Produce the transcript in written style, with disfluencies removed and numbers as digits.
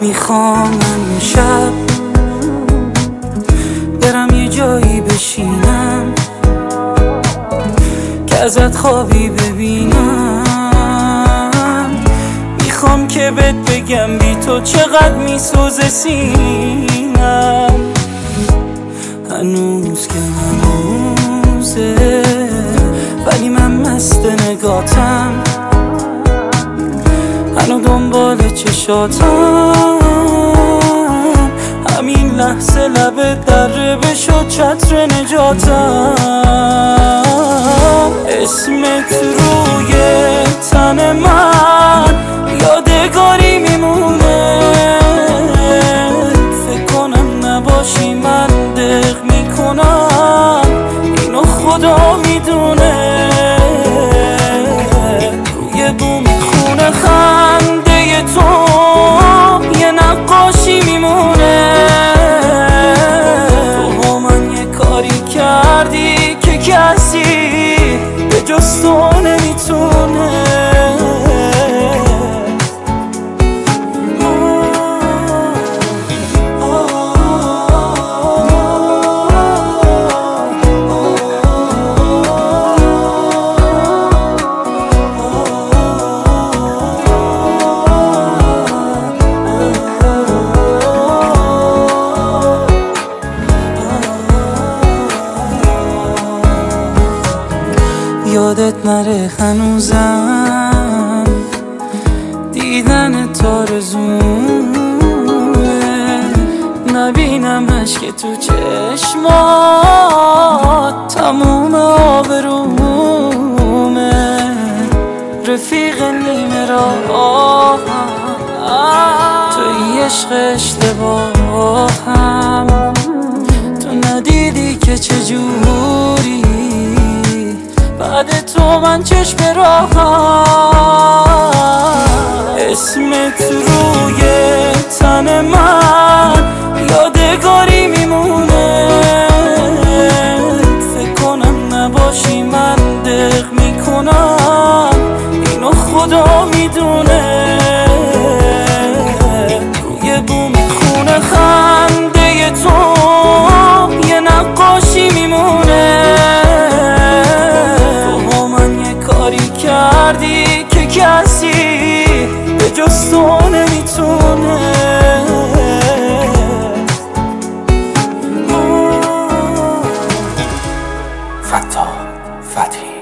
میخوام من شب برم یه جایی بشینم که ازت خوابی ببینم. میخوام که بهت بگم بی تو چقدر میسوزه سینم. هنوز که هنوزه ولی من مست نگاتم، هنو دنبال چشاتم. همین لحظه لبت دره بشد چتر نجاتم. اسمت روی تن من یادگاری میمونه. فکر کنم نباشی من دق میکنم، اینو خدا میدونه. روی بوم خونه خنده تو یه نقاشی میمونه. تو با من یه کاری کردی که کسی به جز تو نمیتونه. یادت نره هنوزم دیدن تارزونه. نبینم اشک تو چشمات تموم آبرومه. رفیق نیمه راه توی عشق اشتباهم. تو ندیدی که چجوری بعد تو من چشم راهم. اسمت روی تن من یادگاری میمونه. فکر کنم نباشی من دق میکنم، اینو خدا میدونه. روی بوم خونه خنده تو یه نقاشی میمونه. کردی که کسی به جز تو نمیتونه. فتا فتحی